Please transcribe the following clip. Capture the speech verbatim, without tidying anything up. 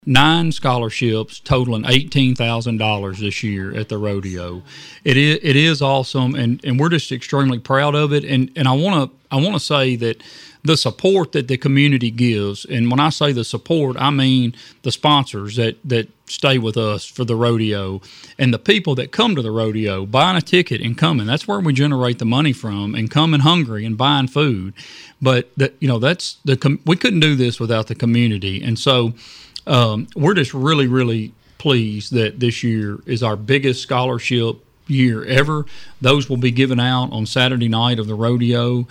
Nine scholarships totaling eighteen thousand dollars this year at the rodeo. It is it is awesome, and, and we're just extremely proud of it. And and I want to I want to say that the support that the community gives, and when I say the support, I mean the sponsors that that stay with us for the rodeo, and the people that come to the rodeo buying a ticket and coming. That's where we generate the money from, and coming hungry and buying food. But that you know that's the we couldn't do this without the community, and so. Um, we're just really, really pleased that this year is our biggest scholarship year ever. Those will be given out on Saturday night of the rodeo.